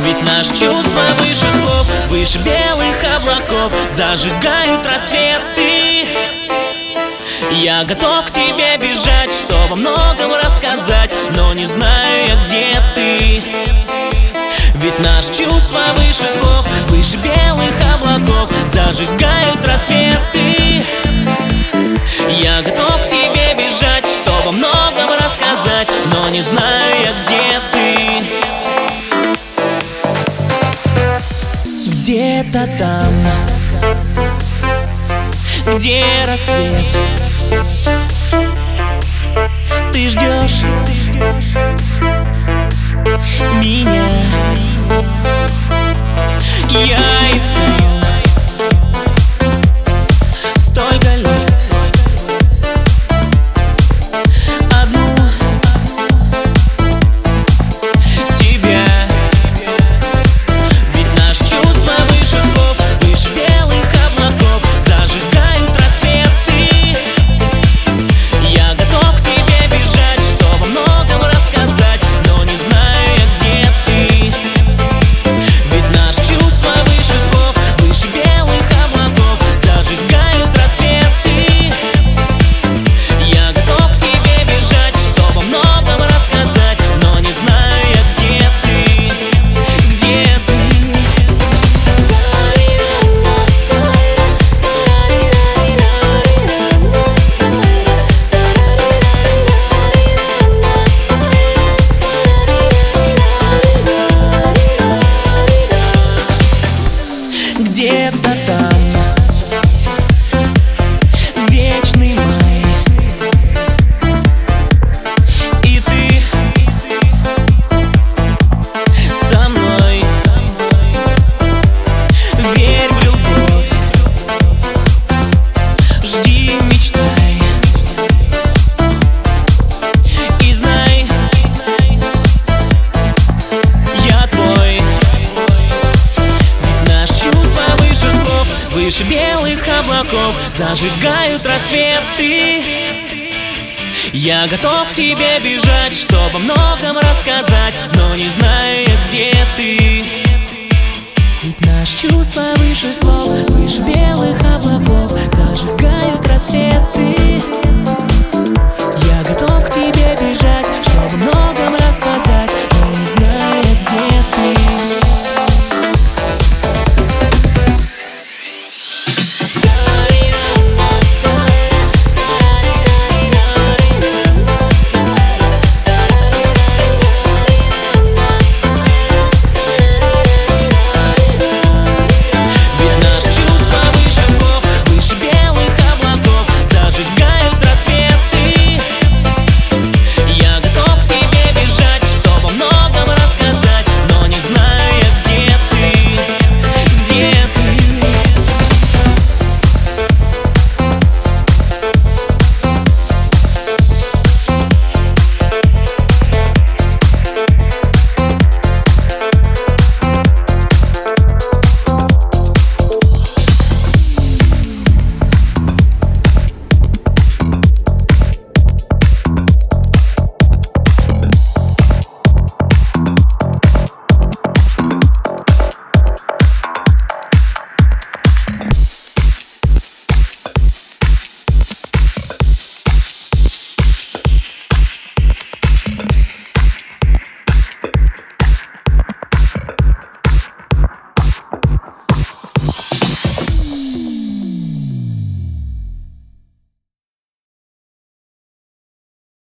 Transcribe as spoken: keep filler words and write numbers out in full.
Ведь наши чувства выше слов, выше белых облаков, зажигают рассветы. Я готов к тебе бежать, чтобы о многом рассказать, но не знаю я, где ты. Ведь наши чувства выше слов, выше белых облаков, зажигают рассветы. Я готов к тебе бежать, чтобы о многом рассказать, но не знаю я, где ты. Где-то там, где рассвет, ты ждешь меня. Я искал столько лет одну тебя. Ведь наши чувства выше слов, выше белых облаков, зажигают рассветы. Я готов к тебе бежать, чтобы о многом рассказать, но не знаю я, где ты. Ведь наши чувства выше слов, выше белых облаков, зажигают рассветы. Я готов к тебе бежать, чтобы о многом рассказать, но не знаю я, где ты, где ты. Где-то там вечный май, и ты со мной. Верь в любовь, жди, мечтай, и знай, я твой. Ведь наши чувства выше слов, выше белых облаков, зажигают рассветы. Я готов к тебе бежать, чтобы о многом рассказать, но не знаю я, где ты. Ведь наши чувства выше слов, выше белых облаков, зажигают рассветы. Я готов к тебе бежать, чтобы о многом рассказать.